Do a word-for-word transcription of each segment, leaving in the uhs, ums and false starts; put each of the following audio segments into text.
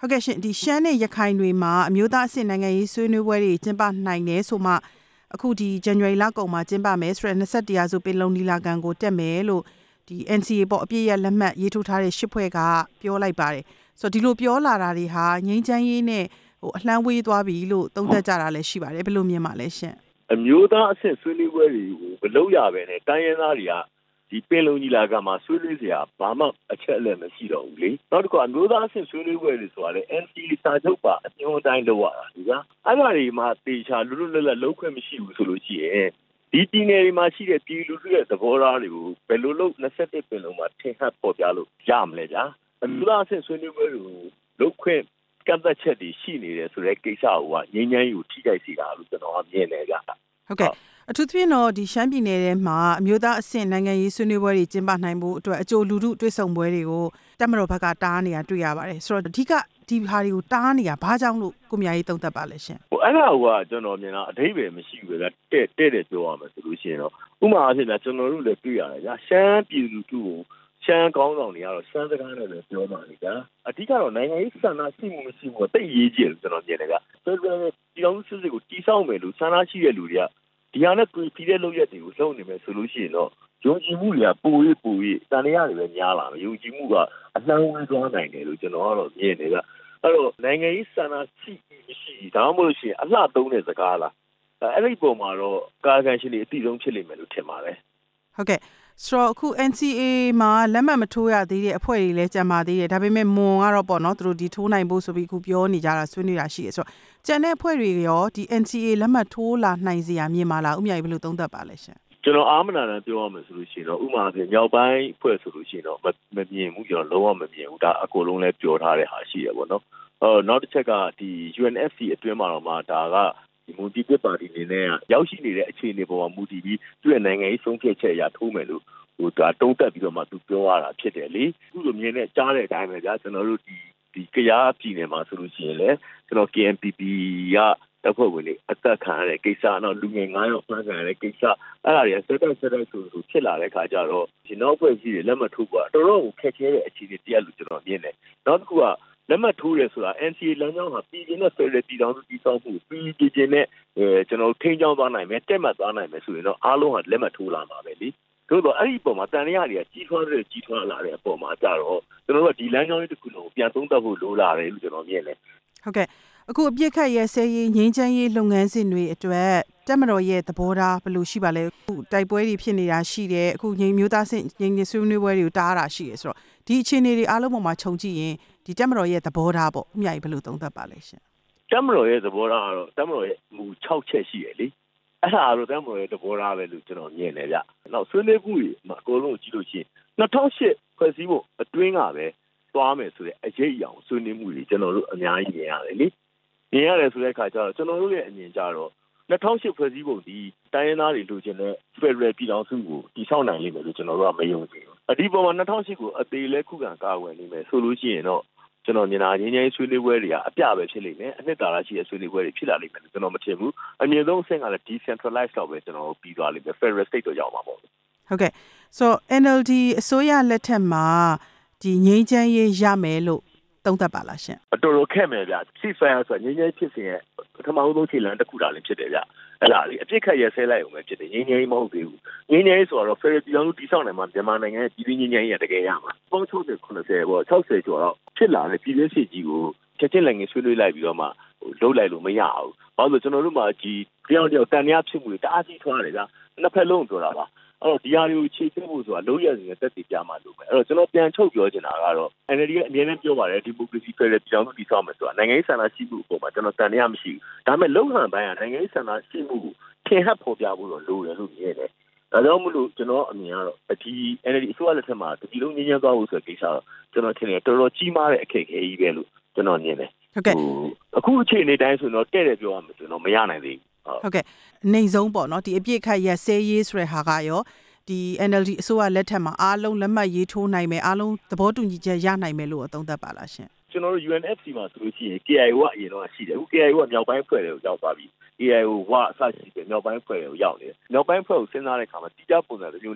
ဟုတ်ကဲ့ရှင်ဒီရှမ်းနဲ့ရခိုင်တွေမှာအမျိုးသားအဆင့်နိုင်ငံရေးဆွေးနွေးပွဲတွေကျင်းပနိုင်တယ်ဆိုမှအခုဒီ January လကုန်မှာကျင်းပမယ်ဆိုတော့၂၁ရာစုပင်လုံနီလာခံကိုတက်မယ်လို့ဒီ N C A ပေါ့အပြည့်ရလက်မှတ်ရေးထိုးထားတဲ့ရှစ်ဖွဲ့ကပြောလိုက်ပါတယ်ဆိုတော့ဒီလိုပြောလာတာတွေဟာငြိမ်းချမ်းရေးနဲ့ဟိုအလှမ်းဝေးသွားပြီလို့သုံးသပ်ကြတာလည်းရှိပါတယ်ဘယ်လိုမြင်ပါလဲရှင်အမျိုးသားအဆင့်ဆွေးနွေးပွဲတွေကိုမလုပ်ရပဲနဲ့တိုင်းရင်းသားတွေကဒီပင်လုံညီလာခံမှာဆွေးနွေးစရာဘာမှအချက်အလက်မရှိတော့ဘူးလေနောက်တစ်ခါအမျိုးသားအဆင့်ဆွေးနွေးပွဲတွေဆိုတာလေ N C A စာချုပ်ပါအညွှန်းတိုင်းလုပ်ရတာဒီကအဲ့ဒါတွေမှာတေချာလွတ်လွတ်လပ်လပ်လုပ်ခွင့်မရှိဘူးဆိုလို့ရှိရင်ဒီပြည်နယ်တွေမှာရှိတဲ့ပြည်လူထုရဲ့သဘောထားတွေကိုဘယ်လိုလုပ်၂၁ပင်လုံမှာထင်ဟပ်ပေါ်ပြလို့ရမလဲဗျာအမျိုးသားအဆင့်ဆွေးနွေးပွဲတွေကိုလုပ်ခွင့်ကန့်သက်ချက်တွေရှိနေတယ်ဆိုတဲ့ကိစ္စကိုကငြိမ်းချမ်းရေးကိုထိခိုက်စေတာလို့ကျွန်တော်ကမြင်နေကြတာဟုတ်ကဲ့အထူးသဖြင့်တော့ဒီရှမ်းပြည်နယ်ထဲမှာအမျိုးသားအဆင့်နိုင်ငံရေးဆွေးနွေးပွဲတွေကျင်းပနိုင်ဖို့အတွက်အကြိုလူထုတွေ့ဆုံပွဲတွေကိုတပ်မတော်ဘက်ကတားနေတာတွေ့ရပါတယ်ဆိုတော့အဓိကဒီဟာတွေကိုတားနေတာဘာကြောင့်လို့ကိုမြာကြီးသုံးသပ်ပါလဲရှင်ဟိုအဲ့ဒါကကျွန်တော်မြင်တာအဓိပ္ပာယ်မရှိဘူးဗျာတဲ့တဲ့တယ်ပြောရမယ်ဆိုလို့ရှိရင်တော့ဥပမာအဖြစ်ဗျာကျွန်တော်တို့လည်းတွေ့ရတယ်ဗျာရှမ်းပြည်လူထုကိုရှမ်းကောင်းဆောင်တွေကတော့ရှမ်းစကားနဲ့လည်းပြောပါလိမ့်ဗျာအဓိကတော့နိုင်ငံရေးဆန္ဒရှိမှုမရှိမှုတိတ်ရေးကြည့်လို့ကျွန်တော်မြင်တယ်ဗျာဆိုတော့ဒီအောင်စစ်စစ်ကိုတီးဆောက်မယ်လို့ဆန္ဒရှိတဲ့လူတွေကဒီဟာနဲ့ပြည်ပြည်တဲ့လုပ်ရက်တွေကိုလုပ်နေမယ်ဆိုလို့ရှိရင်တော့ယုံကြည်မှုတွေကပို၍ပို၍တန်တရားတွေပဲများလာမယ်ယုံကြည်မှုကအနှံ့ဝေးသွားနိုင်တယ်လို့ကျွန်တော်ကတော့မြင်တယ်ဗျအဲ့တော့နိုင်ငံရေးဆန္ဒရှိမရှိဒါမှမဟုတ်လို့ရှိရင်အလှသုံးတဲ့စကားလားအဲ့ဒီပုံမှာတော့ကာကန်ရှင်တွေအတိအဆုံးဖြစ်လိမ့်မယ်လို့ထင်ပါတယ်ဟုတ်ကဲ့ဆိုတော့အခု N C A မှာလက်မှတ်မထိုးရသေးတဲ့အဖွဲ့တွေလည်းကြံပါသေးတယ်ဒါပေမဲ့မွန်ကတော့ပေါ့နော်သူတို့ဒီထိုးနိုင်ဖို့ဆိုပြီးအခုပြောနေကြတာဆွေးနွေးတာရှိတယ်ဆိုတော့ကြံတဲ့အဖွဲ့တွေရောဒီ N C A လက်မှတ်ထိုးလာနိုင်စရာမြင်ပါလားဥမြကြီးဘယ်လိုသုံးသပ်ပါလဲရှင်ကျွန်တော်အားမနာနဲ့ပြောရမယ်ဆိုလို့ရှိရင်တော့ဥပမာဆိုမြောက်ပိုင်းအဖွဲ့ဆိုလို့ရှိရင်တော့မမြင်ဘူးကျွန်တော်လုံးဝမမြင်ဘူးဒါအကုန်လုံးလည်းပြောထားတဲ့ဟာရှိရပေါ့နော်အော်နောက်တစ်ချက်ကဒီ U N F C အတွင်းမှာတော့မှဒါကဒီမူတီပပါတီနေနဲ့ရောက်ရှိနေတဲ့အခြေအနေပေါ်မှာမူတည်ပြီးသူ့ရဲ့နိုင်ငံရေးဆုံးဖြတ်ချက်အရထိုးမယ်လို့ဟိုဒါတုံးတက်ပြီးတော့မှသူပြောရတာဖြစ်တယ်လေအခုလိုမြင်နဲ့ကြားတဲ့အတိုင်းပဲဗျာကျွန်တော်တို့ဒီဒီကရားပြည်နယ်မှာဆိုလို့ရှိရင်လည်းကျွန်တော် K N P P ကတပ်ဖွဲ့ဝင်တွေအသက်ခံရတဲ့ကိစ္စတော့လူငယ်၅ယောက်ဖမ်းခံရတဲ့ကိစ္စအဲ့ဒါတွေဆက်တက်ဆက်တက်ဆိုဆိုဖြစ်လာတဲ့ခါကျတော့ဒီနောက်ဖွဲ့ကြီးတွေလက်မှတ်ထိုးဖို့တော်တော်ကိုခက်ခဲတဲ့အခြေအနေတရားလို့ကျွန်တော်မြင်တယ်နောက်တစ်ခုကလက်မှတ်ထိုးရဲဆိုတာ N C A လမ်းကြောင်းဟာပြည်ပြင်းတဲ့ဖက်ဒရယ်ပြည်ထောင်စုတည်ဆောက်မှုပြည်ပြင်းတဲ့အဲကျွန်တော်ထိန်းချောင်းသွားနိုင်မယ်တက်မှတ်သွားနိုင်မယ်ဆိုရင်တော့အားလုံးဟာလက်မှတ်ထိုးလာမှာပဲလေတို့တော့အဲ့ဒီပုံမှာတန်ရရတွေကကြီးထွားတဲ့ကြီးထွားလာတဲ့အပေါ်မှာကြတော့ကျွန်တော်တို့ကဒီလမ်းကြောင်းလေးတစ်ခုလုံးပြန်သုံးသပ်ဖို့လိုလာတယ်လို့ကျွန်တော်မြင်တယ်ဟုတ်ကဲ့အခုအပြစ်ခတ်ရဲဆဲရေးငြိမ်းချမ်းရေးလုပ်ငန်းစဉ်တွေအတွက်တက်မတော်ရဲ့သဘောထားဘယ်လိုရှိပါလဲအခုတိုက်ပွဲတွေဖြစ်နေတာရှိတယ်အခုငြိမ်းမျိုးသားဆင့်ငြိမ်းဆွေးနွေးပွဲတွေကိုတားတာရှိတယ်ဆိုတော့ဒီအခြေအနေတွေအားလုံးပေါ်မှာခြုံကြည့်ရင်ဒီတက်မတော်ရဲ့သဘောထားပေါ့ဥမြကြီးဘယ်လိုသုံးသပ်ပါလဲရှင်တက်မတော်ရဲ့သဘောထားကတော့တက်မတော်ရဲ့မူ၆ချက်ရှိတယ်လေအဲ့ဒါတော့တက်မတော်ရဲ့သဘောထားပဲလို့ကျွန်တော်မြင်တယ်ဗျနောက်ဆွေးနွေးမှုတွေမှာအကုန်လုံးကြည့်လို့ရှိရင်၂၀၀၈ဖွဲ့စည်းဖို့အတွင်းကပဲသွားမယ်ဆိုတဲ့အရေးအယောင်ဆွေးနွေးမှုတွေကျွန်တော်တို့အများကြီးမြင်ရတယ်လေမြင်ရတယ်ဆိုတဲ့အခါကျတော့ကျွန်တော်တို့ရဲ့အမြင်ကြတော့၂၀၀၈ဖွဲ့စည်းပုံဒီတိုင်းရင်းသားတွေလိုချင်တဲ့ Federal ပြည်ထောင်စုကိုတည်ဆောက်နိုင်လိမ့်မယ်လို့ကျွန်တော်တို့ကမယုံကြည်ဘူးအဒီပေါ်မှာ၂၀၀၈ကိုအသေးလဲခုခံကာကွယ်နေမယ်ဆိုလို့ရှိရင်တော့ကျွန်တော်မြင်တာငြိမ်းချမ်းရေးဆွေးနွေးပွဲတွေကအပြပဲဖြစ်လိမ့်မယ်အနှစ်သာရရှိတဲ့ဆွေးနွေးပွဲတွေဖြစ်လာလိမ့်မယ်လို့ကျွန်တော်မထင်ဘူးအမြင့်ဆုံးအဆင့်ကလည်း decentralized တော့ပဲကျွန်တော်ပြီးသွားလိမ့်မယ် Federal State တော့ရောက်မှာပေါ့ဟုတ်ကဲ့ဆို N L D အစိုးရလက်ထက်မှာဒီငြိမ်းချမ်းရေးရမယ်လို့သုံးသပ်ပါလားရှင်အတော်တော်ခက်မယ်ဗျ ceasefire ဆိုငြိမ်းချမ်းဖြစ်စဉ်ရဲ့ပထမဆုံးခြေလှမ်းတစ်ခုတာလည်းဖြစ်တယ်ဗျအဲ့လားလေအပြစ်ခတ်ရဲဆဲလိုက်အောင်ပဲဖြစ်တယ်ငြိမ်းချမ်းရေးမဟုတ်သေးဘူးငြိမ်းချမ်းရေးဆိုတော့ Federal ပြည်ထောင်စုတည်ဆောက်နိုင်မှာမြန်မာနိုင်ငံရဲ့ပြည်တွင်းငြိမ်းချမ်းရေးတကယ်ရမှာပေါင်း၆၀ ၇၀ပေါ့၆၀ကျော်တော့ဖြစ်လာတဲ့ပြည်တွင်းစစ်ကြီးကိုချက်ချင်းလည်းငင်းဆွေးနွေးလိုက်ပြီးတော့မှလှုပ်လိုက်လို့မရဘူးဘာလို့ကျွန်တော်တို့မှာဒီတယောက်တယောက်တန်တရားဖြစ်မှုတွေတအားကြီးထွားတယ်ဗျနှစ်ဖက်လုံးပြောတာပါအဲ့တော့ဒီဟာတွေကိုခြေချဖို့ဆိုတာလုံးရစီနဲ့တက်တည်ပြမှာလို့ပဲအဲ့တော့ကျွန်တော်ပြန်ချုပ်ပြောချင်တာကတော့ N L D ကအမြဲတမ်းပြောပါတယ်ဒီမိုကရေစီဖက်ဒရယ်ပြည်ထောင်စုတည်ဆောက်မယ်ဆိုတာနိုင်ငံရေးဆန္ဒရှိမှုအပေါ်မှာကျွန်တော်တန်တရားမရှိဘူးဒါပေမဲ့လုံဟန်ပိုင်းကနိုင်ငံရေးဆန္ဒရှိမှုကိုထင်ဟပ်ဖော်ပြဖို့တော့လိုတယ်လို့မြင်တယ်ဒါကြောင့်မလို့ကျွန်တော်အမြင်ကတော့ဒီ N L D အစိုးရလက်ထက်မှာဒီလုံးငင်းငင်းသွားဖို့ဆိုတဲ့ကိစ္စတော့ကျွန်တော်ထင်တယ်တော်တော်ကြီးမားတဲ့အခက်အခဲကြီးပဲလို့ကျွန်တော်မြင်တယ်ဟုတ်ကဲ့အခုအချိန်နေတိုင်းဆိုတော့တဲ့တယ်ပြောရမယ်ဆိုတော့မရနိုင်သေးဘူးဟုတ်ကဲ့နေဆုံးပေါ့နော်ဒီအပြစ်ခတ်ရက်ဆဲရေးဆိုတဲ့ဟာကရောဒီ N L D အစိုးရလက်ထက်မှာအားလုံးလက်မှတ်ရေးထိုးနိုင်မယ်အားလုံးသဘောတူညီချက်ရနိုင်မယ်လို့သုံးသပ်ပါလားရှင်ကျွန်တော်တို့ U N F C မှာဆိုလို့ရှိရင် K I O ကအရင်တော့ရှိတယ်အခု K I O ကမြောက်ပိုင်းဖွဲ့တွေကိုရောက်သွားပြီ K I O ဝအစရှိတယ်မြောက်ပိုင်းဖွဲ့တွေကိုရောက်နေတယ်မြောက်ပိုင်းဖွဲ့ကိုစဉ်းစားတဲ့အခါမှာတိကျပုံစံတစ်မျိုးနဲ့ရ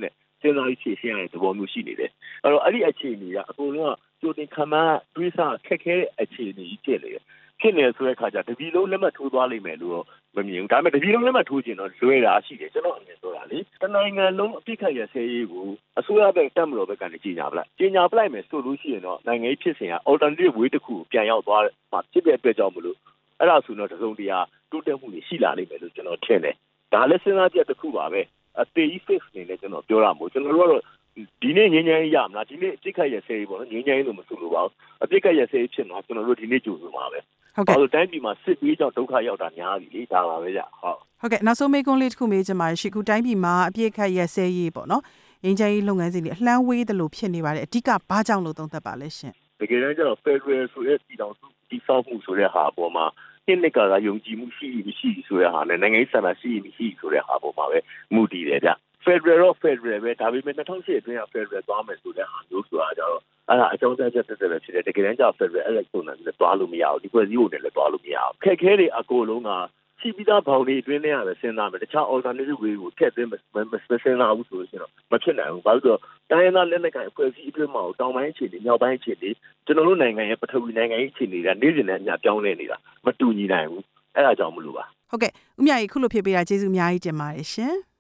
စဉ်းစားပြီးဖြည့်ရှင်းရတဲ့သဘောမျိုးရှိနေတယ်အဲ့တော့အဲ့ဒီအခြေအနေကအကုန်လုံးကကြိုတင်ခံမှန်းတွေးဆခက်ခဲတဲ့အခြေအနေကြီးဖြစ်နေတယ်ဖြစ်နေဆိုတဲ့အခါကျတပီလုံးလက်မှတ်ထိုးသွားလိမ့်မယ်လို့တော့မမြင်ဘူးဒါပေမဲ့တပီလုံးလက်မှတ်ထိုးခြင်းတော့လွယ်တာရှိတယ်ကျွန်တော်အမြင်ဆိုတာလေတနိုင်ငံလုံးအပြစ်ခတ်ရဆဲရေးကိုအစိုးရဘက်တက်မလို့ဘက်ကနေကြီးညာပလိုက်ကြီးညာပလိုက်မယ်ဆိုလို့ရှိရင်တော့နိုင်ငံရေးဖြစ်စဉ်က alternative way တစ်ခုပြန်ရောက်သွားမှာဖြစ်တဲ့အတွက်ကြောင့်မလို့အဲ့ဒါဆိုတော့တစုံတရာတိုးတက်မှုတွေရှိလာလိမ့်မယ်လို့ကျွန်တော်ထင်တယ်ဒါလည်းစဉ်းစားချက်တစ်ခုပါပဲအသေး fix နေလဲကျွန်တော်ပြောရမှာကျွန်တော်တို့ကတော့ဒီနေ့ငင်းငင်းရမလားဒီနေ့အပြစ်ခတ်ရဆဲရေးပေါ့နော်ငင်းငင်းလို့မဆိုလို့ပါဘူးအပြစ်ခတ်ရဆဲရေးဖြစ်မှာကျွန်တော်တို့ဒီနေ့ကြိုးဆိုမှာပဲဟုတ်ကဲ့အဲ့လိုတိုင်းပြည်မှာစစ်ပြီးကြောင့်ဒုက္ခရောက်တာများပြီလေဒါပါပဲကြဟုတ်ဟုတ်ကဲ့နောက်ဆုံးမေးခွန်းလေးတစ်ခုမေးချင်ပါတယ်ရှိခုတိုင်းပြည်မှာအပြစ်ခတ်ရဆဲရေးပေါ့နော်ငင်းချရေးလုပ်ငန်းစဉ်တွေအလှမ်းဝေးတယ်လို့ဖြစ်နေပါတယ်အဓိကဘာကြောင့်လို့သုံးသပ်ပါလဲရှင်တကယ်တမ်းကျတော့ Federal ဆိုတဲ့ပြည်တော်စုတည်ဆောက်မှုဆိုတဲ့ဟာအပေါ်မှာနှစ်နှစ်ကာလယုံကြည်မှုရှိမရှိဆိုတဲ့ဟာနဲ့နိုင်ငံရေးဆန္ဒရှိမရှိဆိုတဲ့ဟာပေါ်မှာပဲမူတည်တယ်ဗျ Federal တော့ Federal ပဲဒါပေမဲ့၂၀၀၈အတွင်းက Federal သွားမယ်ဆိုတဲ့ဟာမျိုးဆိုတာကြတော့အဲ့ဒါအကြောင်းပြချက်တက်တက်ပဲဖြစ်တယ်တကယ်တမ်းကျ Federal အဲ့လိုပုံစံနဲ့သွားလို့မရဘူးဒီဖွဲ့စည်းပုံနဲ့လည်းသွားလို့မရဘူးခက်ခဲတွေအကုန်လုံးကရှိပြီးသားဘောင်တွေအတွင်းထဲရပဲစဉ်းစားမယ်တခြား alternative way ကိုထည့်သွင်းမစဉ်းစားဘူးဆိုလို့ရှိရင်တော့မဖြစ်နိုင်ဘူးဘာလို့ဆိုတော့တိုင်းရင်းသားလက်နက်ကိုင်အဖွဲ့အစည်းအတွင်းမှာတောင်ပိုင်းအခြေအနေမြောက်ပိုင်းအခြေအနေကျွန်တော်တို့နိုင်ငံရဲ့ပထဝီနိုင်ငံရေးအခြေအနေကနေ့စဉ်နဲ့အမျှပြောင်းလဲနေတာမတူညီနိုင်ဘူးအဲ့ဒါကြောင့်မလို့ပါဟုတ်ကဲ့ဦးမြတ်ကြီးခုလိုဖြစ်ပေးတာကျေးဇူးအများကြီးတင်ပါတယ်ရှင်